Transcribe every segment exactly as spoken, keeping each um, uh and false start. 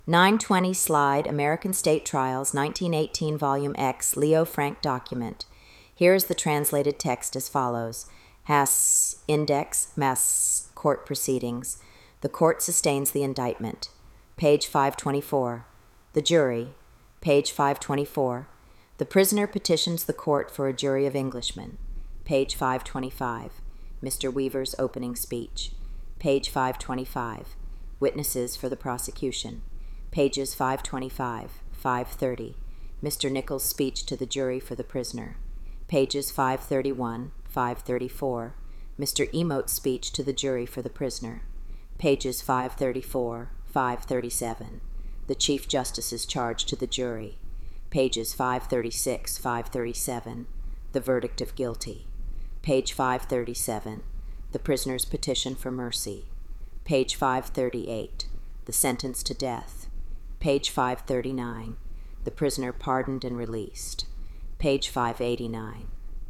nine twenty slide, American State Trials, nineteen eighteen, Volume X, Leo Frank document. Here is the translated text as follows. Has Index, Mass Court Proceedings. The court sustains the indictment. Page five twenty-four. The jury. Page five twenty-four. The prisoner petitions the court for a jury of Englishmen. Page five twenty-five. Mister Weaver's opening speech. Page five twenty-five. Witnesses for the prosecution. Pages five twenty-five, five thirty. Mister Nichols' speech to the jury for the prisoner. Pages five thirty-one, five thirty-four. Mister Emote's speech to the jury for the prisoner. Pages five thirty-four, five thirty-seven. The Chief Justice's charge to the jury. Pages five thirty-six, five thirty-seven. The verdict of guilty. Page five thirty-seven. The prisoner's petition for mercy. Page five thirty-eight. The sentence to death. Page five thirty-nine. The prisoner pardoned and released. Page five eighty-nine.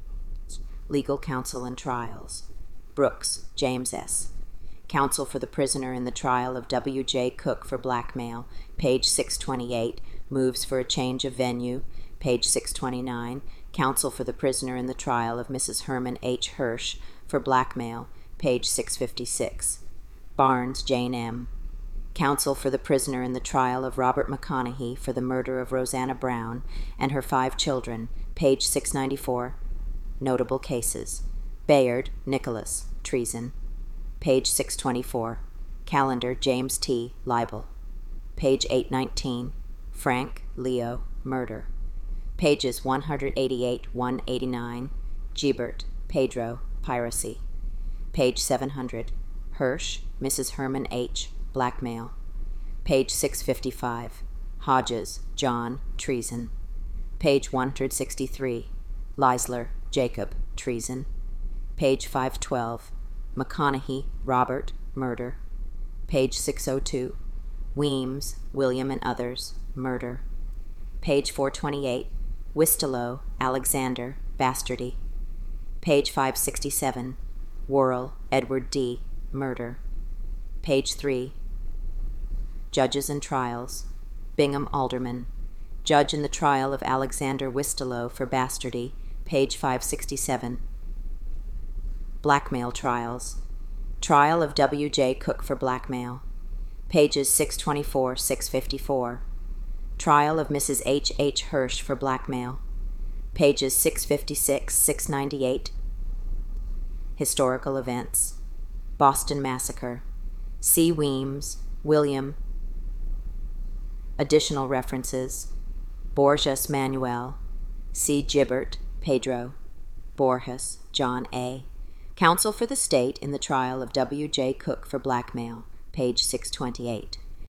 Legal counsel and trials. Brooks, James S. Counsel for the prisoner in the trial of W J Cook for blackmail. Page six twenty-eight. Moves for a change of venue. Page six twenty-nine. Counsel for the prisoner in the trial of Missus Herman H. Hirsch for blackmail. Page six fifty-six. Barnes, Jane M. Counsel for the prisoner in the trial of Robert McConaughey for the murder of Rosanna Brown and her five children. Page six ninety-four. Notable cases. Bayard, Nicholas, treason. Page six twenty-four. Callender, James T., libel. Page eight nineteen. Frank, Leo, murder. Pages one eighty-eight, one eighty-nine. Gebert, Pedro, piracy. Page seven hundred. Hirsch, Missus Herman H., blackmail. Page six fifty-five. Hodges, John, treason. Page one sixty-three. Leisler, Jacob, treason. Page five twelve. McConaughey, Robert, murder. Page six oh two. Weems, William and others, murder. Page four twenty-eight. Wistelow, Alexander, bastardy. Page five sixty-seven. Worrell, Edward D., murder. Page three. Judges and trials. Bingham Alderman. Judge in the trial of Alexander Wistelow for bastardy. Page five sixty-seven. Blackmail trials. Trial of W J Cook for blackmail. Pages six twenty-four, six fifty-four. Trial of Missus H. H. Hirsch for blackmail. Pages six fifty-six, six ninety-eight. Historical events. Boston Massacre. C. Weems, William. Additional references. Borges Manuel. C. Gibert, Pedro. Borges, John A. Counsel for the State in the trial of W J Cook for blackmail. Page six twenty-eight.